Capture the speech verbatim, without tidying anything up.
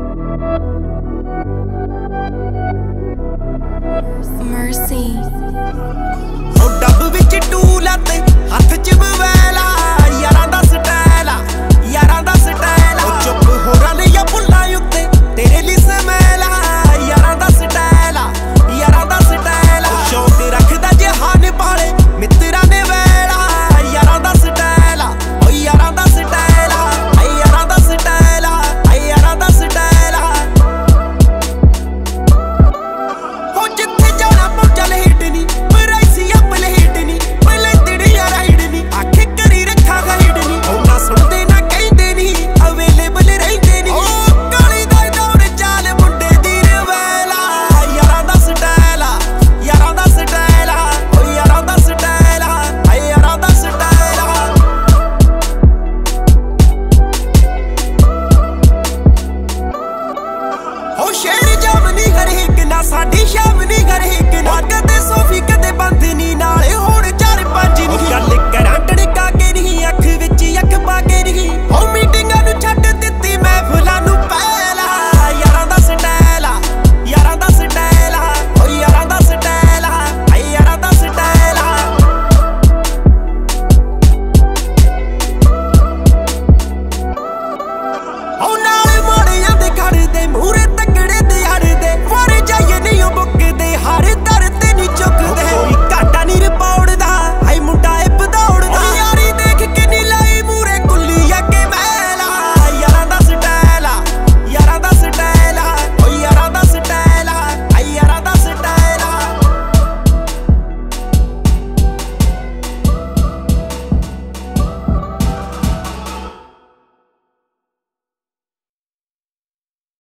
Mercy. ओ dub विच टूला ते हथ च बवैला यारां दा स्टाइल आ यारां दा स्टाइल ओ चुप हो रन या भुल्लां उत्ते तेरे लिए समैला यारां दा स्टाइल आ यारां दा स्टाइल आ शौक रखदा जहान वाले मित्तरां ने वैला यारां दा स्टाइल आ ओ यारां दा स्टाइल आ आई यारां दा स्टाइल आ आई यारां दा स्टाइल आ हो जिथे जाना पहुंचा लेटनी बराइसी अपने हेटनी पहले तेरे यार हिडनी आखे करी रखा हिडनी ओ ना सुनदे ना कहंदे नी अवेलेबल रहंदे नी ओ काली दा दौड़ चाल मुंडे दी रवैला यारां दा स्टाइल आ यारां दा स्टाइल आ ओ यारां दा स्टाइल आ आई यारां दा स्टाइल आ ओ शेर